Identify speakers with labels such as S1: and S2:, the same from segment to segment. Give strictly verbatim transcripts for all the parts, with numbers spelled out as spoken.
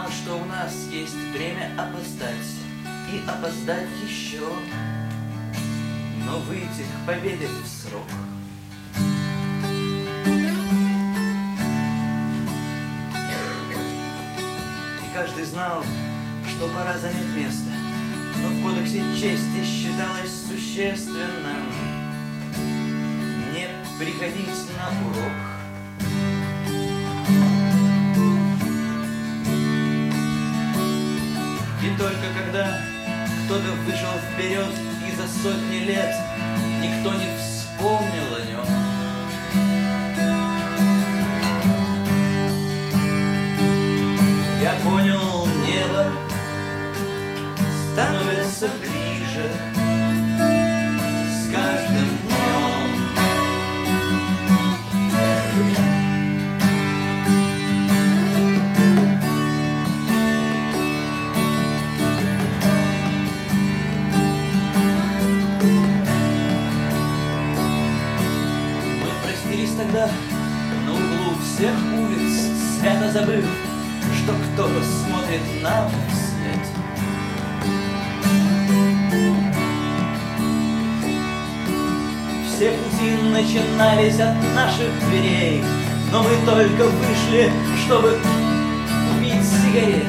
S1: знал, что у нас есть время опоздать и опоздать еще, но выйти к победе в срок. И каждый знал, что пора занять место, но в кодексе чести считалось существенным не приходить на урок. И только когда кто-то вышел вперед и за сотни лет никто не вспомнил о нем, я понял, небо становится ближе с каждым днем. Мы простились тогда на углу всех улиц, свято забыв, что кто-то смотрит нам вслед. Все пути начинались от наших дверей, но мы только вышли, чтобы купить сигарет.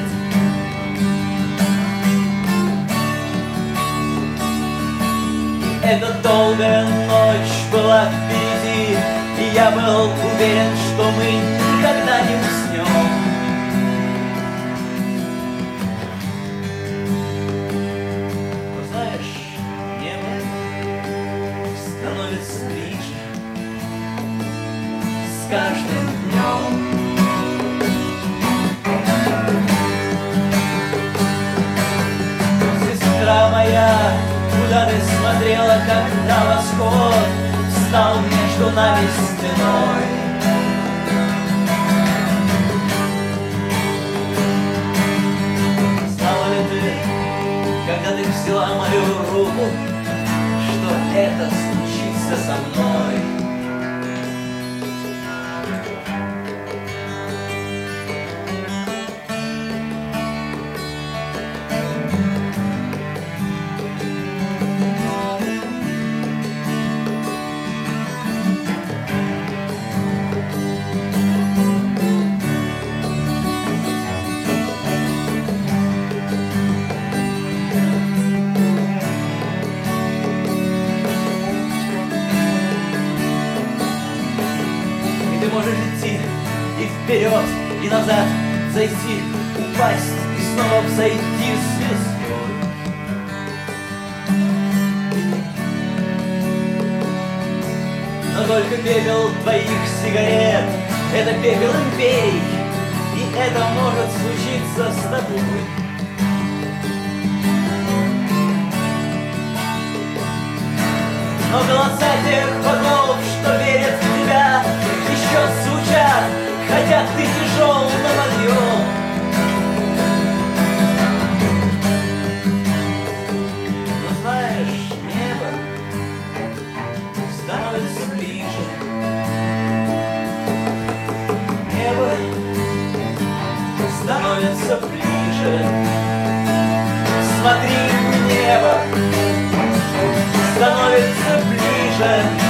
S1: И эта долгая ночь была впереди, и я был уверен, что мы никогда не уснем. С каждым днем. Сестра моя, куда ты смотрела, когда восход встал между нами стеной? Знала ли ты, когда ты взяла мою руку, что это случится со мной? Можешь идти и вперед, и назад, зайти, упасть и снова взойти звездой. Но только пепел твоих сигарет — это пепел империй, и это может случиться с тобой. Но голоса тех богов, что верят в тебя, еще звучат, хотя ты тяжел на подъем. Но знаешь, небо становится ближе. Небо становится ближе. Смотри, небо становится ближе.